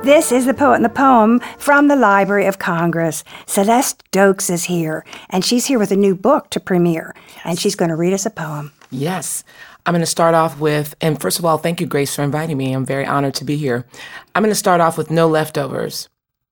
This is The Poet and the Poem from the Library of Congress. Celeste Doakes is here, and she's here with a new book to premiere, and she's going to read us a poem. Yes. I'm going to start off with, and first of all, thank you, Grace, for inviting me. I'm very honored to be here. I'm going to start off with No Leftovers.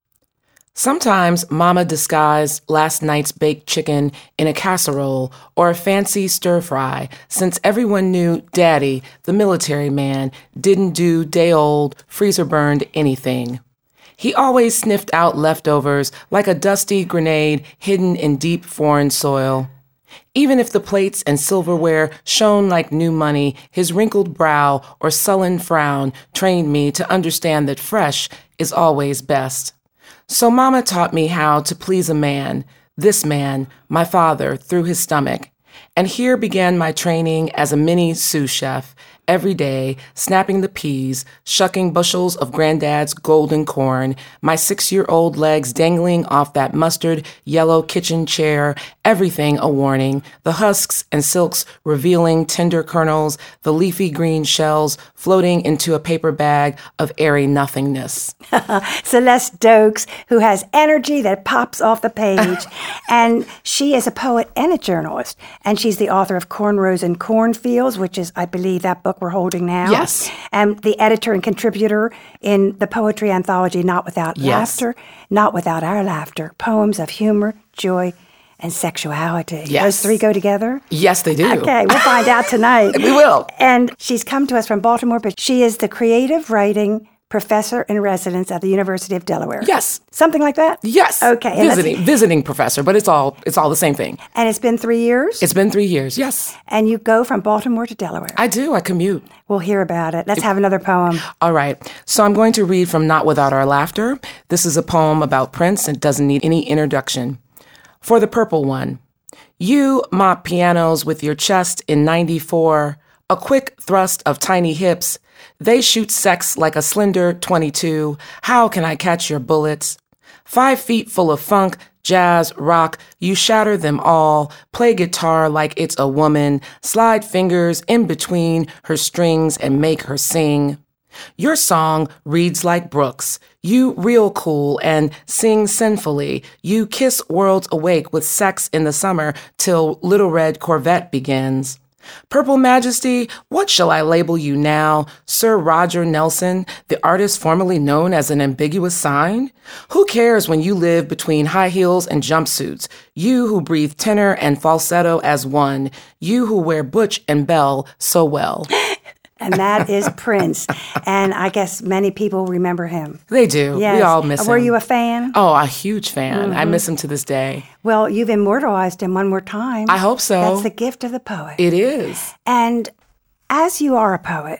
Sometimes Mama disguised last night's baked chicken in a casserole or a fancy stir-fry, since everyone knew Daddy, the military man, didn't do day-old, freezer-burned anything. He always sniffed out leftovers like a dusty grenade hidden in deep foreign soil. Even if the plates and silverware shone like new money, his wrinkled brow or sullen frown trained me to understand that fresh is always best. So Mama taught me how to please a man, this man, my father, through his stomach. And here began my training as a mini sous chef, every day, snapping the peas, shucking bushels of Granddad's golden corn, my 6-year-old legs dangling off that mustard yellow kitchen chair, everything a warning, the husks and silks revealing tender kernels, the leafy green shells floating into a paper bag of airy nothingness. Celeste Doakes, who has energy that pops off the page, and she is a poet and a journalist, and she's the author of Cornrows and Cornfields, which is, I believe, that book we're holding now. Yes. And the editor and contributor in the poetry anthology Not Without Laughter, Not Without Our Laughter, poems of humor, joy, and sexuality. Yes. Those three go together? Yes, they do. Okay, we'll find out tonight. We will. And she's come to us from Baltimore, but she is the creative writing professor in residence at the University of Delaware. Yes. Something like that? Yes. Okay. Visiting professor, but it's all the same thing. And it's been 3 years? It's been 3 years, yes. And you go from Baltimore to Delaware? I do. I commute. We'll hear about it. Let's have another poem. All right. So I'm going to read from Not Without Our Laughter. This is a poem about Prince and doesn't need any introduction. For the purple one. You mop pianos with your chest in 94, a quick thrust of tiny hips. They shoot sex like a slender 22. How can I catch your bullets? 5 feet full of funk, jazz, rock, you shatter them all. Play guitar like it's a woman. Slide fingers in between her strings and make her sing. Your song reads like Brooks. You real cool and sing sinfully. You kiss worlds awake with sex in the summer till Little Red Corvette begins. Purple Majesty, what shall I label you now? Sir Roger Nelson, the artist formerly known as an ambiguous sign? Who cares when you live between high heels and jumpsuits? You who breathe tenor and falsetto as one. You who wear Butch and Belle so well. And that is Prince. And I guess many people remember him. They do. Yes. We all miss him. Were you a fan? Oh, a huge fan. Mm-hmm. I miss him to this day. Well, you've immortalized him one more time. I hope so. That's the gift of the poet. It is. And as you are a poet,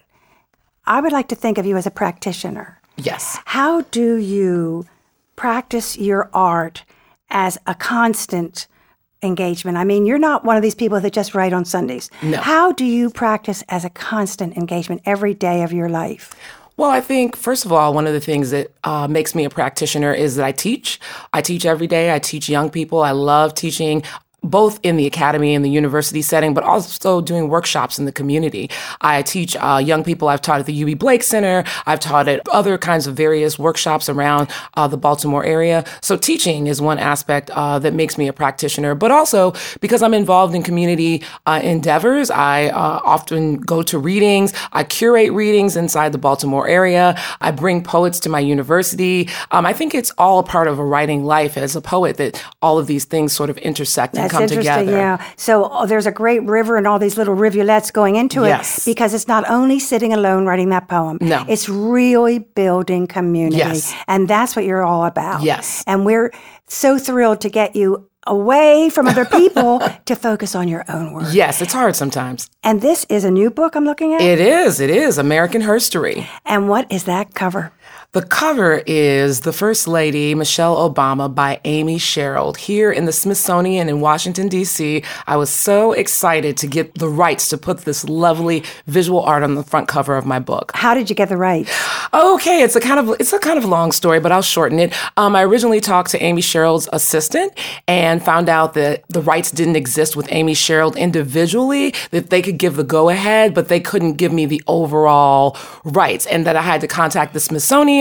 I would like to think of you as a practitioner. Yes. How do you practice your art as a constant engagement? I mean, you're not one of these people that just write on Sundays. No. How do you practice as a constant engagement every day of your life? Well, I think, first of all, one of the things that makes me a practitioner is that I teach. I teach every day. I teach young people. I love teaching both in the academy and the university setting, but also doing workshops in the community. I teach young people. I've taught at the UB Blake Center. I've taught at other kinds of various workshops around the Baltimore area. So teaching is one aspect that makes me a practitioner, but also because I'm involved in community endeavors, I often go to readings. I curate readings inside the Baltimore area. I bring poets to my university. I think it's all a part of a writing life as a poet that all of these things sort of intersect and come together. Yeah. So there's a great river and all these little rivulets going into it because it's not only sitting alone writing that poem. No. It's really building community. Yes. And that's what you're all about. Yes. And we're so thrilled to get you away from other people to focus on your own work. Yes, it's hard sometimes. And this is a new book I'm looking at? It is. American Herstory. And what is that cover? The cover is The First Lady, Michelle Obama by Amy Sherald here in the Smithsonian in Washington, D.C. I was so excited to get the rights to put this lovely visual art on the front cover of my book. How did you get the rights? Okay, it's a kind of long story, but I'll shorten it. I originally talked to Amy Sherald's assistant and found out that the rights didn't exist with Amy Sherald individually, that they could give the go-ahead, but they couldn't give me the overall rights, and that I had to contact the Smithsonian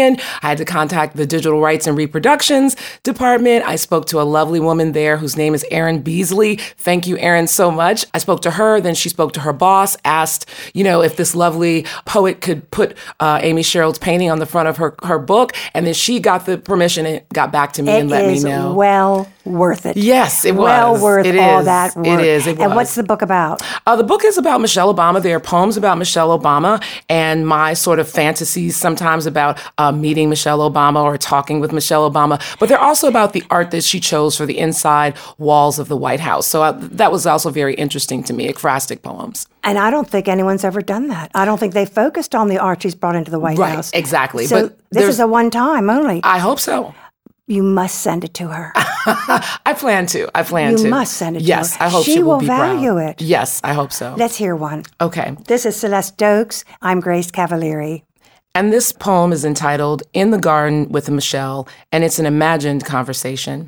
Smithsonian. I had to contact the Digital Rights and Reproductions Department. I spoke to a lovely woman there whose name is Erin Beasley. Thank you, Erin, so much. I spoke to her, then she spoke to her boss, asked, if this lovely poet could put Amy Sherald's painting on the front of her book, and then she got the permission and got back to me and let me know. It is well worth it. Yes, it was. Well worth all that work. It is. It was. And what's the book about? The book is about Michelle Obama. There are poems about Michelle Obama and my sort of fantasies sometimes about meeting Michelle Obama or talking with Michelle Obama. But they're also about the art that she chose for the inside walls of the White House. So that was also very interesting to me, ekphrastic poems. And I don't think anyone's ever done that. I don't think they focused on the art she's brought into the White House. Right, exactly. So but this is a one-time only. I hope so. You must send it to her. I plan to. You must send it to her. Yes, I hope she will be proud. She will value it. Yes, I hope so. Let's hear one. Okay. This is Celeste Stokes. I'm Grace Cavalieri. And this poem is entitled In the Garden with Michelle, and it's an imagined conversation.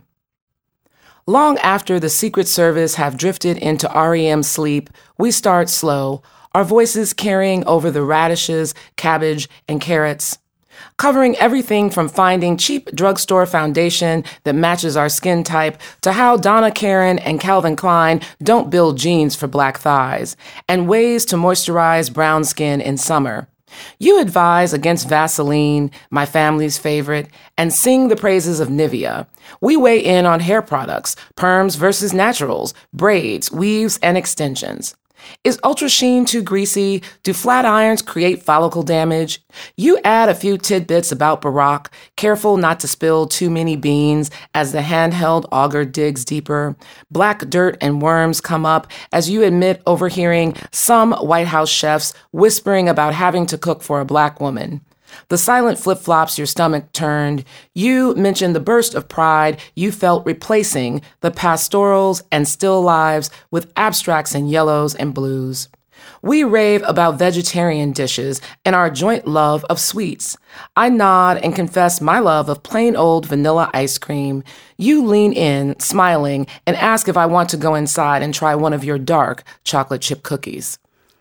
Long after the Secret Service have drifted into REM sleep, we start slow, our voices carrying over the radishes, cabbage, and carrots, covering everything from finding cheap drugstore foundation that matches our skin type to how Donna Karan and Calvin Klein don't build jeans for black thighs, and ways to moisturize brown skin in summer. You advise against Vaseline, my family's favorite, and sing the praises of Nivea. We weigh in on hair products, perms versus naturals, braids, weaves, and extensions. Is Ultra Sheen too greasy? Do flat irons create follicle damage? You add a few tidbits about Barack, careful not to spill too many beans as the handheld auger digs deeper. Black dirt and worms come up as you admit overhearing some White House chefs whispering about having to cook for a black woman. The silent flip-flops your stomach turned. You mentioned the burst of pride you felt replacing the pastorals and still lives with abstracts in yellows and blues. We rave about vegetarian dishes and our joint love of sweets. I nod and confess my love of plain old vanilla ice cream. You lean in, smiling, and ask if I want to go inside and try one of your dark chocolate chip cookies.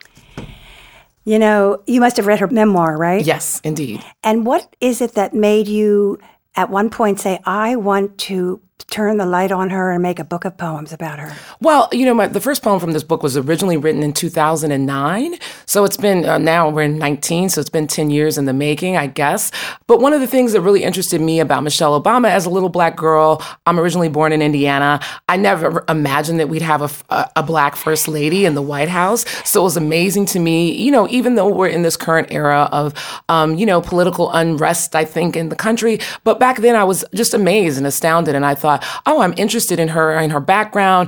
You must have read her memoir, right? Yes, indeed. And what is it that made you at one point say, I want to turn the light on her and make a book of poems about her? Well, the first poem from this book was originally written in 2009. So it's been, now we're in 19, so it's been 10 years in the making, I guess. But one of the things that really interested me about Michelle Obama as a little black girl, I'm originally born in Indiana. I never imagined that we'd have a black first lady in the White House. So it was amazing to me, even though we're in this current era of, political unrest, I think, in the country. But back then I was just amazed and astounded. And I thought, I'm interested in her and her background,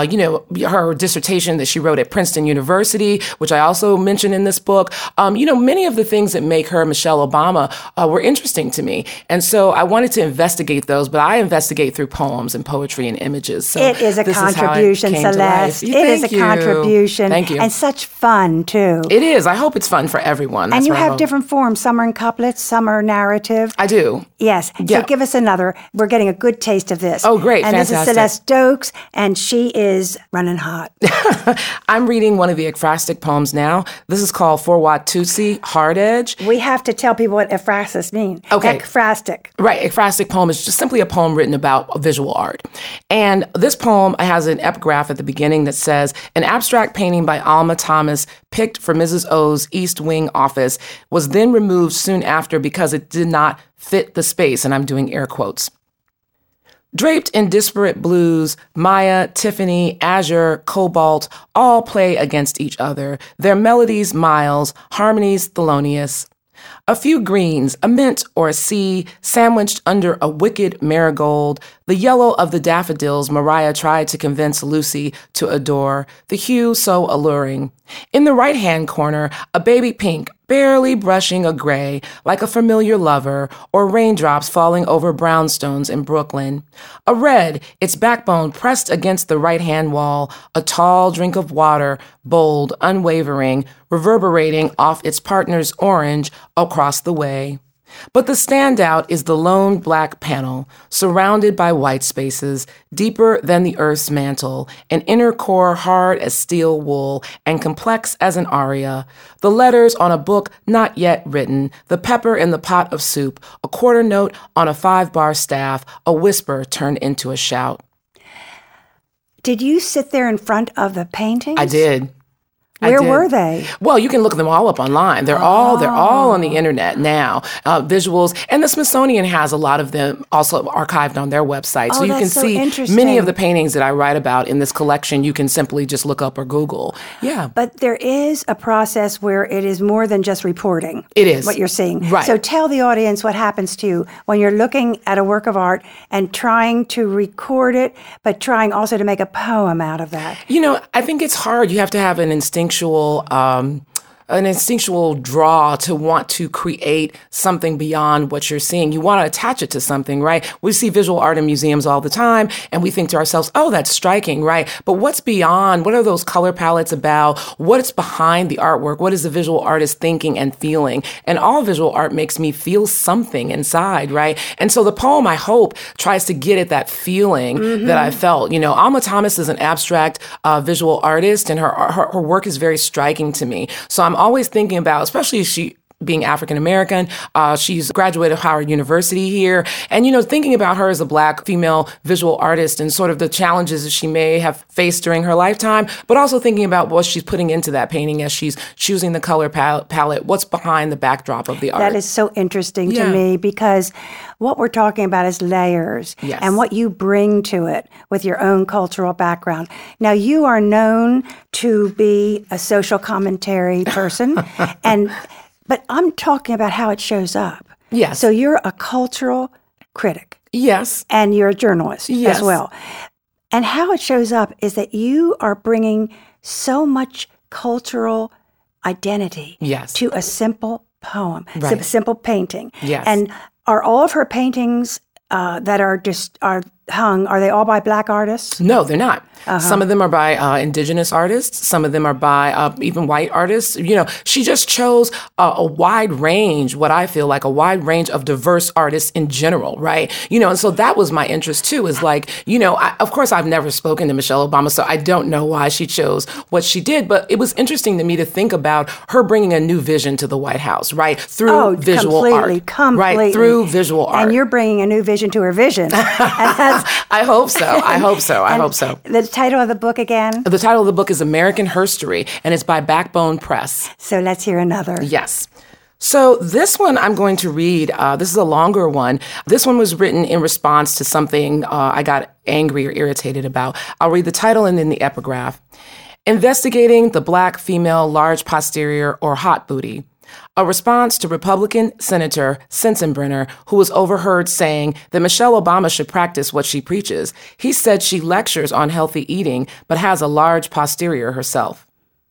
her dissertation that she wrote at Princeton University, which I also mentioned in this book. Many of the things that make her Michelle Obama were interesting to me. And so I wanted to investigate those, but I investigate through poems and poetry and images. So it is a contribution, Celeste. It is a contribution. Thank you. And such fun, too. It is. I hope it's fun for everyone. And you have different forms. Some are in couplets, some are narrative. I do. Yes. Yeah. So give us another. We're getting a good taste of this. Oh, great. And Fantastic. This is Celeste Stokes, and she is running hot. I'm reading one of the ekphrastic poems now. This is called For Watusi, Hard Edge. We have to tell people what ekphrasis means. Okay. Ekphrastic. Right. Ekphrastic poem is just simply a poem written about visual art. And this poem has an epigraph at the beginning that says, an abstract painting by Alma Thomas picked for Mrs. O's East Wing office was then removed soon after because it did not fit the space. And I'm doing air quotes. Draped in disparate blues, Maya, Tiffany, Azure, Cobalt all play against each other, their melodies miles, harmonies Thelonious. A few greens, a mint or a sea, sandwiched under a wicked marigold, the yellow of the daffodils Mariah tried to convince Lucy to adore, the hue so alluring. In the right-hand corner, a baby pink, barely brushing a gray, like a familiar lover, or raindrops falling over brownstones in Brooklyn. A red, its backbone pressed against the right-hand wall, a tall drink of water, bold, unwavering, reverberating off its partner's orange across the way. But the standout is the lone black panel, surrounded by white spaces, deeper than the earth's mantle, an inner core hard as steel wool and complex as an aria, the letters on a book not yet written, the pepper in the pot of soup, a quarter note on a 5-bar staff, a whisper turned into a shout. Did you sit there in front of the paintings? I did. Where were they? Well, you can look them all up online. They're all on the internet now. Visuals, and the Smithsonian has a lot of them also archived on their website, so you can see many of the paintings that I write about in this collection. You can simply just look up or Google. Yeah, but there is a process where it is more than just reporting. It is what you're seeing. Right. So tell the audience what happens to you when you're looking at a work of art and trying to record it, but trying also to make a poem out of that. You know, I think it's hard. You have to have an instinctual draw to want to create something beyond what you're seeing. You want to attach it to something, right? We see visual art in museums all the time, and we think to ourselves, oh, that's striking, right? But what's beyond? What are those color palettes about? What's behind the artwork? What is the visual artist thinking and feeling? And all visual art makes me feel something inside, right? And so the poem, I hope, tries to get at that feeling that I felt. You know, Alma Thomas is an abstract visual artist, and her work is very striking to me. So I'm always thinking about, especially she being African American, she's graduated Howard University here, and thinking about her as a Black female visual artist and sort of the challenges that she may have faced during her lifetime, but also thinking about what she's putting into that painting as she's choosing the color palette, what's behind the backdrop of the art. That is so interesting to me, because what we're talking about is layers and what you bring to it with your own cultural background. Now, you are known to be a social commentary person, but I'm talking about how it shows up. Yes. So you're a cultural critic. Yes. And you're a journalist as well. And how it shows up is that you are bringing so much cultural identity to a simple poem, a simple painting. Yes. And are all of her paintings that are hung, are they all by Black artists? No, they're not. Some of them are by indigenous artists. Some of them are by even white artists. She just chose a wide range, what I feel like a wide range of diverse artists in general, right? And so that was my interest too, is like, of course I've never spoken to Michelle Obama, so I don't know why she chose what she did, but it was interesting to me to think about her bringing a new vision to the White House, right? Through visual art. Completely. Right, through visual art. And you're bringing a new vision to her vision. I hope so. I hope so. The title of the book again? The title of the book is American Herstory, and it's by Backbone Press. So let's hear another. Yes. So this one I'm going to read. This is a longer one. This one was written in response to something I got angry or irritated about. I'll read the title and then the epigraph. Investigating the Black female large posterior or hot booty. A response to Republican Senator Sensenbrenner, who was overheard saying that Michelle Obama should practice what she preaches. He said she lectures on healthy eating, but has a large posterior herself.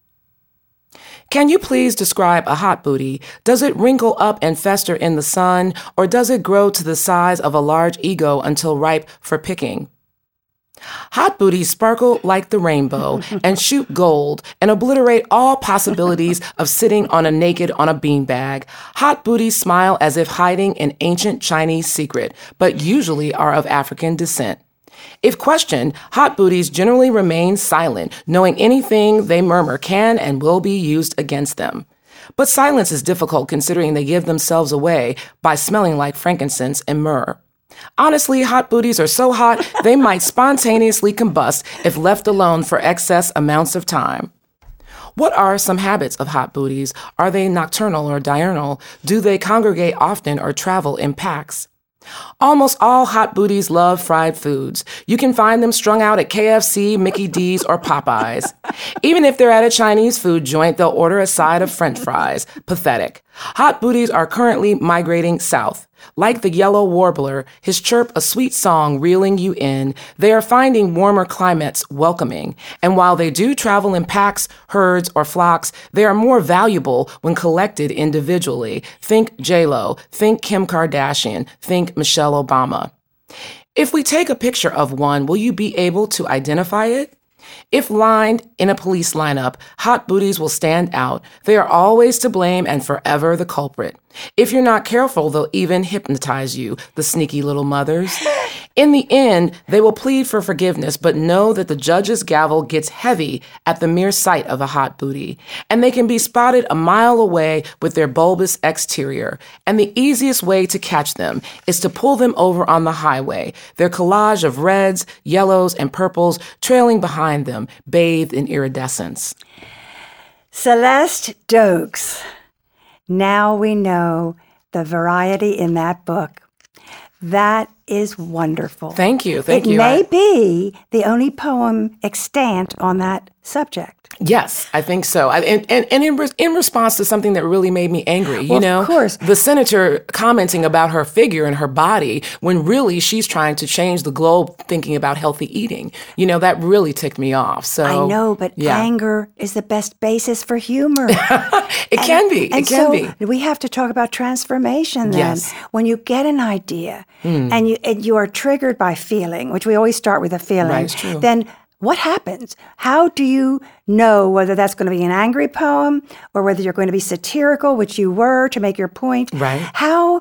Can you please describe a hot booty? Does it wrinkle up and fester in the sun, or does it grow to the size of a large ego until ripe for picking? Hot booties sparkle like the rainbow and shoot gold and obliterate all possibilities of sitting on a beanbag. Hot booties smile as if hiding an ancient Chinese secret, but usually are of African descent. If questioned, hot booties generally remain silent, knowing anything they murmur can and will be used against them. But silence is difficult considering they give themselves away by smelling like frankincense and myrrh. Honestly, hot booties are so hot, they might spontaneously combust if left alone for excess amounts of time. What are some habits of hot booties? Are they nocturnal or diurnal? Do they congregate often or travel in packs? Almost all hot booties love fried foods. You can find them strung out at KFC, Mickey D's, or Popeyes. Even if they're at a Chinese food joint, they'll order a side of French fries. Pathetic. Hot booties are currently migrating south. Like the yellow warbler, his chirp a sweet song reeling you in, they are finding warmer climates welcoming. And while they do travel in packs, herds, or flocks, they are more valuable when collected individually. Think J-Lo, think Kim Kardashian, think Michelle Obama. If we take a picture of one, will you be able to identify it? If lined in a police lineup, hot booties will stand out. They are always to blame and forever the culprit. If you're not careful, they'll even hypnotize you, the sneaky little mothers. In the end, they will plead for forgiveness, but know that the judge's gavel gets heavy at the mere sight of a hot booty, and they can be spotted a mile away with their bulbous exterior. And the easiest way to catch them is to pull them over on the highway, their collage of reds, yellows, and purples trailing behind them, bathed in iridescence. Celeste Doakes. Now we know the variety in that book. That is wonderful. Thank you. Thank you. It may be the only poem extant on that subject. Yes, I think so. And in response to something that really made me angry, Of course. the senator commenting about her figure and her body when really she's trying to change the globe thinking about healthy eating. That really ticked me off. So I know, but anger is the best basis for humor. It can be. It can be. We have to talk about transformation then. Yes. When you get an idea and you are triggered by feeling, which we always start with a feeling, Right, it's true. then what happens? How do you know whether that's going to be an angry poem or whether you're going to be satirical, which you were to make your point? Right. How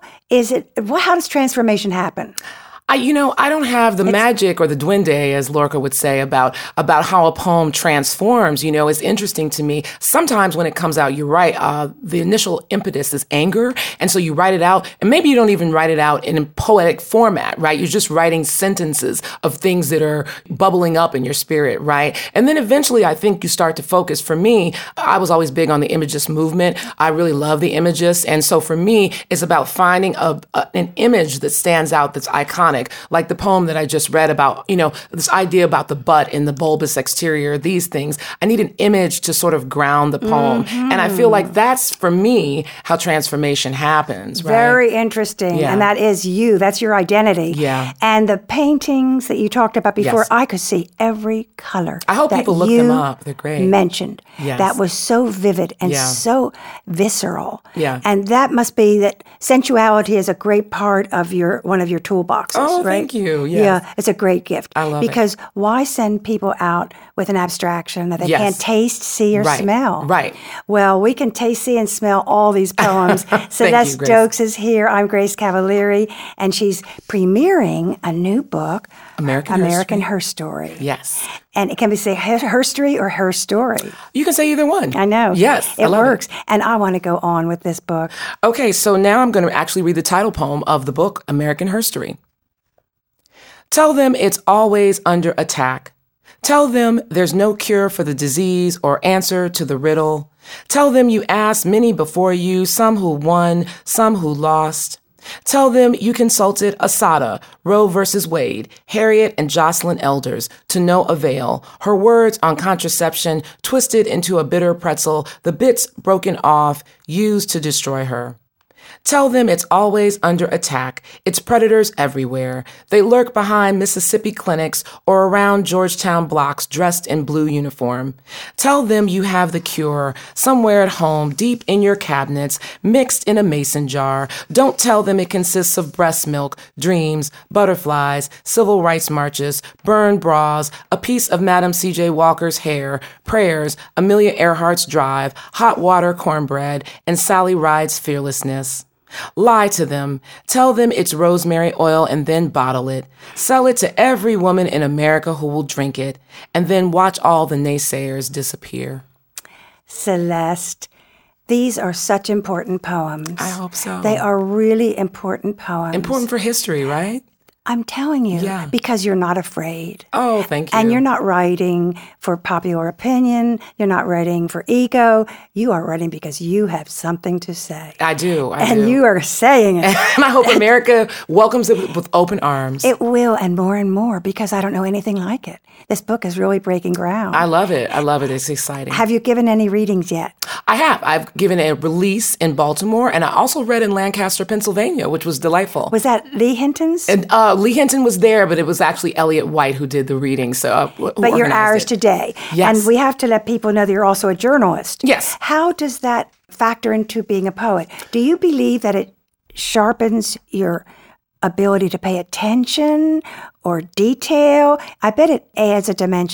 does transformation happen? I don't have the magic or the duende, as Lorca would say, about how a poem transforms. It's interesting to me. Sometimes when it comes out, you're right. The initial impetus is anger. And so you write it out, and maybe you don't even write it out in a poetic format, right? You're just writing sentences of things that are bubbling up in your spirit, right? And then eventually I think you start to focus. For me, I was always big on the Imagist movement. I really love the Imagists. And so for me, it's about finding an image that stands out, that's iconic. Like the poem that I just read about, this idea about the butt and the bulbous exterior, these things. I need an image to sort of ground the poem. Mm-hmm. And I feel like that's, for me, how transformation happens, right? Very interesting. Yeah. And that is you. That's your identity. Yeah. And the paintings that you talked about before, Yes. I could see every color. I hope that people look them up. They're great. Mentioned. Yes. That was so vivid and Yeah. so visceral. Yeah. And that must be that sensuality is a great part of one of your toolboxes, Oh, right? thank you. Yes. Yeah, it's a great gift. I love it. Because why send people out with an abstraction that they Yes. can't taste, see, or Right. smell? Right. Well, we can taste, see, and smell all these poems. Celeste Grace. Doakes is here. I'm Grace Cavalieri, and she's premiering a new book, American Her Story. Yes. And it can be say her story or her story. You can say either one. I know. Yes. I It love works. And I want to go on with this book. Okay, so now I'm going to actually read the title poem of the book, American Herstory. Tell them it's always under attack. Tell them there's no cure for the disease or answer to the riddle. Tell them you asked many before you, some who won, some who lost. Tell them you consulted Asada, Roe versus Wade, Harriet and Jocelyn Elders, to no avail. Her words on contraception twisted into a bitter pretzel, the bits broken off, used to destroy her. Tell them it's always under attack. It's predators everywhere. They lurk behind Mississippi clinics or around Georgetown blocks dressed in blue uniform. Tell them you have the cure somewhere at home, deep in your cabinets, mixed in a mason jar. Don't tell them it consists of breast milk, dreams, butterflies, civil rights marches, burned bras, a piece of Madam C.J. Walker's hair, prayers, Amelia Earhart's drive, hot water cornbread, and Sally Ride's fearlessness. Lie to them. Tell them it's rosemary oil and then bottle it. Sell it to every woman in America who will drink it, and then watch all the naysayers disappear. Celeste, these are such important poems. I hope so. They are really important poems. Important for history, right? I'm telling you, Yeah. because you're not afraid. Oh, thank you. And you're not writing for popular opinion. You're not writing for ego. You are writing because you have something to say. I do. And you are saying it. And I hope America welcomes it with open arms. It will, and more, because I don't know anything like it. This book is really breaking ground. I love it. I love it. It's exciting. Have you given any readings yet? I have. I've given a release in Baltimore, and I also read in Lancaster, Pennsylvania, which was delightful. Was that Lee Hinton's? And Lee Hinton was there, but it was actually Elliot White who did the reading. So, but you're ours today. Yes. And we have to let people know that you're also a journalist. Yes. How does that factor into being a poet? Do you believe that it sharpens your ability to pay attention or detail? I bet it adds a dimension.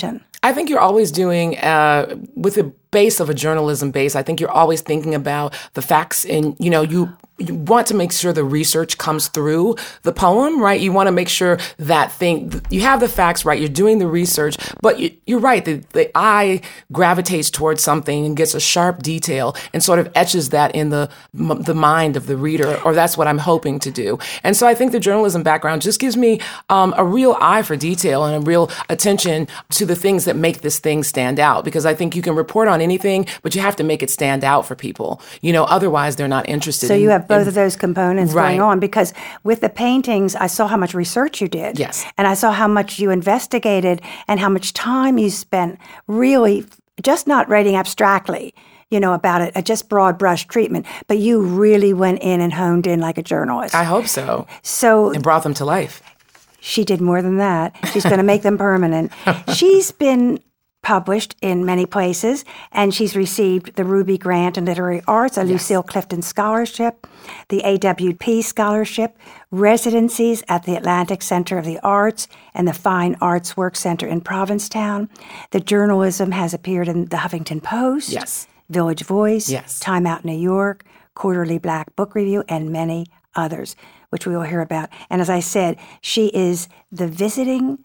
I think you're always doing, with the base of a journalism base, I think you're always thinking about the facts and, you want to make sure the research comes through the poem, right? You want to make sure that you have the facts right, you're doing the research, but you're right, the eye gravitates towards something and gets a sharp detail and sort of etches that in the mind of the reader, or that's what I'm hoping to do. And so I think the journalism background just gives me a real eye for detail and a real attention to the things that make this thing stand out, because I think you can report on anything, but you have to make it stand out for people. Otherwise they're not interested. So you have both of those components right. going on, because with the paintings, I saw how much research you did. Yes. And I saw how much you investigated and how much time you spent really just not writing abstractly, about it, a just broad brush treatment, but you really went in and honed in like a journalist. I hope so. And brought them to life. She did more than that. She's going to make them permanent. She's been published in many places, and she's received the Ruby Grant in Literary Arts, a Lucille Clifton Scholarship, the AWP Scholarship, residencies at the Atlantic Center of the Arts and the Fine Arts Work Center in Provincetown. The journalism has appeared in the Huffington Post, Village Voice, Time Out New York, Quarterly Black Book Review, and many others, which we will hear about. And as I said, she is the visiting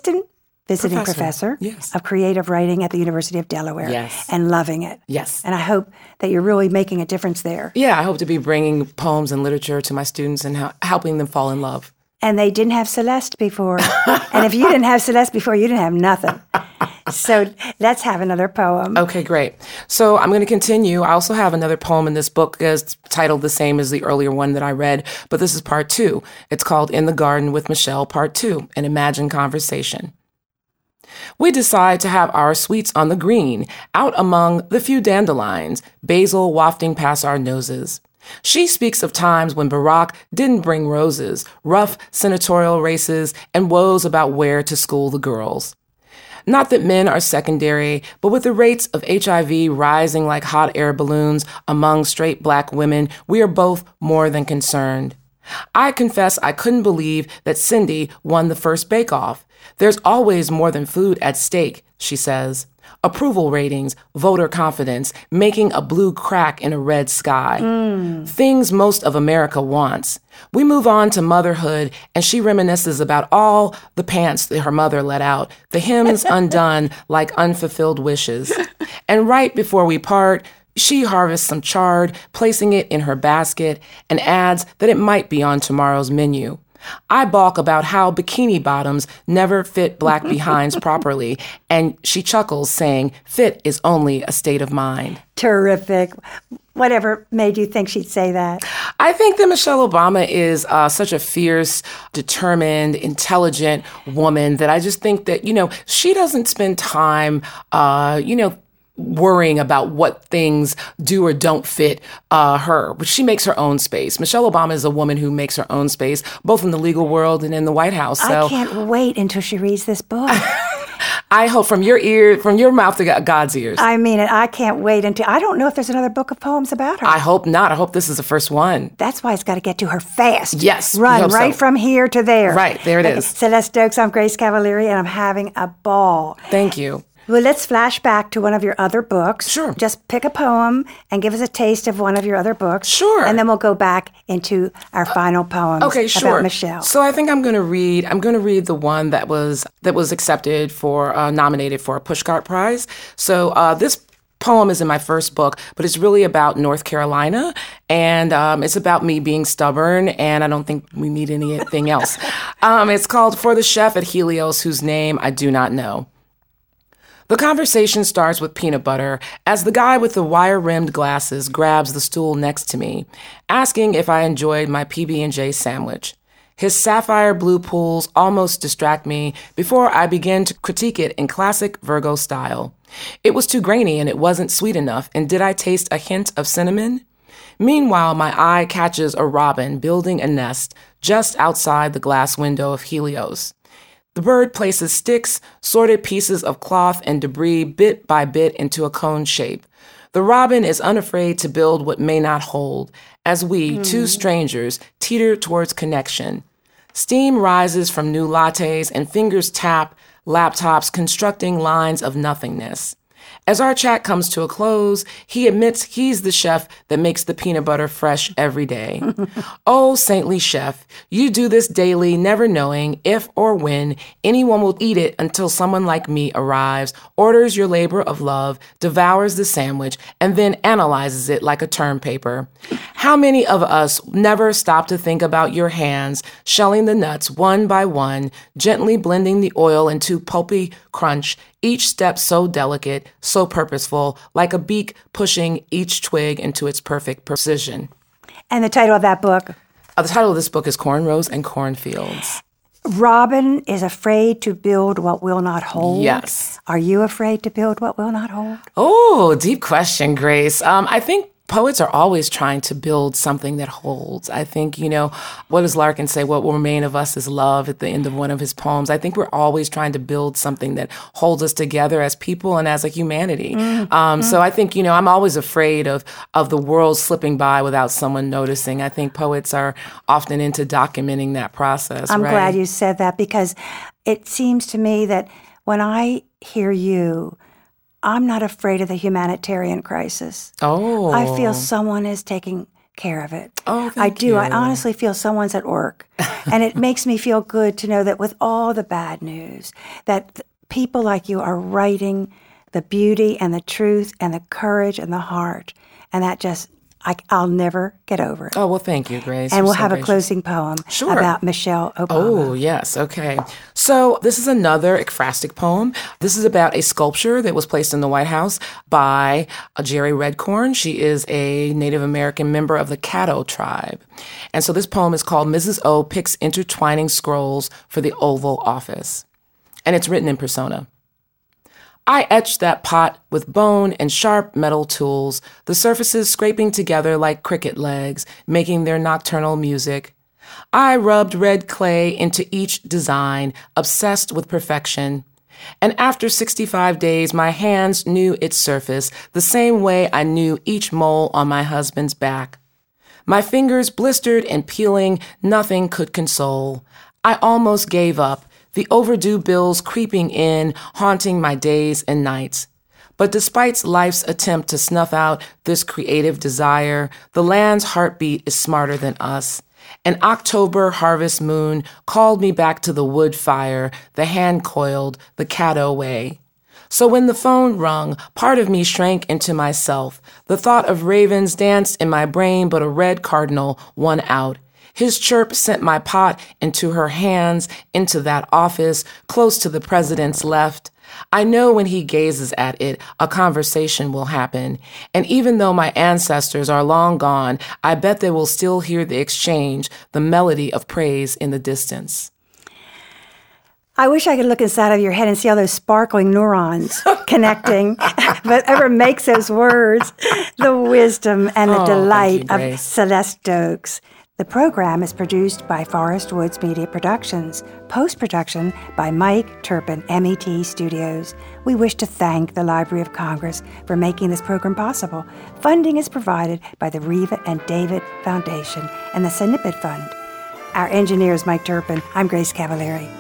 professor of creative writing at the University of Delaware, and loving it. Yes. And I hope that you're really making a difference there. Yeah, I hope to be bringing poems and literature to my students and helping them fall in love. And they didn't have Celeste before. And if you didn't have Celeste before, you didn't have nothing. So let's have another poem. Okay, great. So I'm going to continue. I also have another poem in this book that's titled the same as the earlier one that I read, but this is part 2. It's called In the Garden with Michelle, Part 2, an imagined conversation. We decide to have our sweets on the green, out among the few dandelions, basil wafting past our noses. She speaks of times when Barack didn't bring roses, rough senatorial races, and woes about where to school the girls. Not that men are secondary, but with the rates of HIV rising like hot air balloons among straight black women, we are both more than concerned. I confess I couldn't believe that Cindy won the first bake-off. There's always more than food at stake, she says. Approval ratings, voter confidence, making a blue crack in a red sky. Things most of America wants. We move on to motherhood, and she reminisces about all the pants that her mother let out, the hymns undone like unfulfilled wishes. And right before we part, she harvests some chard, placing it in her basket, and adds that it might be on tomorrow's menu. I balk about how bikini bottoms never fit black behinds properly, and she chuckles, saying, fit is only a state of mind. Terrific. Whatever made you think she'd say that? I think that Michelle Obama is such a fierce, determined, intelligent woman that I just think that, she doesn't spend time, worrying about what things do or don't fit her. But she makes her own space. Michelle Obama is a woman who makes her own space, both in the legal world and in the White House. So I can't wait until she reads this book. I hope from your mouth to God's ears. I mean it. I can't wait until, I don't know if there's another book of poems about her. I hope not. I hope this is the first one. That's why it's got to get to her fast. Yes. Run right from here to there. Right. There it is. Celeste Stokes, I'm Grace Cavalieri, and I'm having a ball. Thank you. Well, let's flash back to one of your other books. Sure. Just pick a poem and give us a taste of one of your other books. Sure. And then we'll go back into our final poems about Michelle. So I think I'm going to read the one that was accepted for nominated for a Pushcart Prize. So this poem is in my first book, but it's really about North Carolina, and it's about me being stubborn, and I don't think we need anything else. It's called For the Chef at Helios, Whose Name I Do Not Know. The conversation starts with peanut butter as the guy with the wire-rimmed glasses grabs the stool next to me, asking if I enjoyed my PB&J sandwich. His sapphire blue pools almost distract me before I begin to critique it in classic Virgo style. It was too grainy and it wasn't sweet enough, and did I taste a hint of cinnamon? Meanwhile, my eye catches a robin building a nest just outside the glass window of Helios. The bird places sticks, sorted pieces of cloth, and debris bit by bit into a cone shape. The robin is unafraid to build what may not hold, as we, two strangers, teeter towards connection. Steam rises from new lattes and fingers tap laptops constructing lines of nothingness. As our chat comes to a close, he admits he's the chef that makes the peanut butter fresh every day. Oh, saintly chef, you do this daily, never knowing if or when anyone will eat it until someone like me arrives, orders your labor of love, devours the sandwich, and then analyzes it like a term paper. How many of us never stop to think about your hands, shelling the nuts one by one, gently blending the oil into pulpy crunch, each step so delicate, so purposeful, like a beak pushing each twig into its perfect precision. And the title of that book? The title of this book is Cornrows and Cornfields. Robin is afraid to build what will not hold. Yes. Are you afraid to build what will not hold? Oh, deep question, Grace. I think poets are always trying to build something that holds. I think, what does Larkin say? What will remain of us is love at the end of one of his poems. I think we're always trying to build something that holds us together as people and as a humanity. So I think, I'm always afraid of the world slipping by without someone noticing. I think poets are often into documenting that process. I'm glad you said that, because it seems to me that when I hear you, I'm not afraid of the humanitarian crisis. Oh. I feel someone is taking care of it. Oh, I do. you. I honestly feel someone's at work. And it makes me feel good to know that with all the bad news, that people like you are writing the beauty and the truth and the courage and the heart. And that just, I'll never get over it. Oh, well, thank you, Grace. And You're we'll so have gracious. a closing poem about Michelle Obama. Oh, yes. Okay. So this is another ekphrastic poem. This is about a sculpture that was placed in the White House by Jerry Redcorn. She is a Native American member of the Caddo tribe. And so this poem is called Mrs. O Picks Intertwining Scrolls for the Oval Office. And it's written in persona. I etched that pot with bone and sharp metal tools, the surfaces scraping together like cricket legs, making their nocturnal music. I rubbed red clay into each design, obsessed with perfection. And after 65 days, my hands knew its surface the same way I knew each mole on my husband's back. My fingers blistered and peeling, nothing could console. I almost gave up, the overdue bills creeping in, haunting my days and nights. But despite life's attempt to snuff out this creative desire, the land's heartbeat is smarter than us. An October harvest moon called me back to the wood fire, the hand coiled, the Caddo way. So when the phone rung, part of me shrank into myself. The thought of ravens danced in my brain, but a red cardinal won out. His chirp sent my pot into her hands, into that office, close to the president's left. I know when he gazes at it, a conversation will happen. And even though my ancestors are long gone, I bet they will still hear the exchange, the melody of praise in the distance. I wish I could look inside of your head and see all those sparkling neurons connecting. Whatever makes those words, the wisdom and the delight of Celeste Stokes. The program is produced by Forest Woods Media Productions, post-production by Mike Turpin, MET Studios. We wish to thank the Library of Congress for making this program possible. Funding is provided by the Reva and David Foundation and the Snippet Fund. Our engineer is Mike Turpin. I'm Grace Cavallari.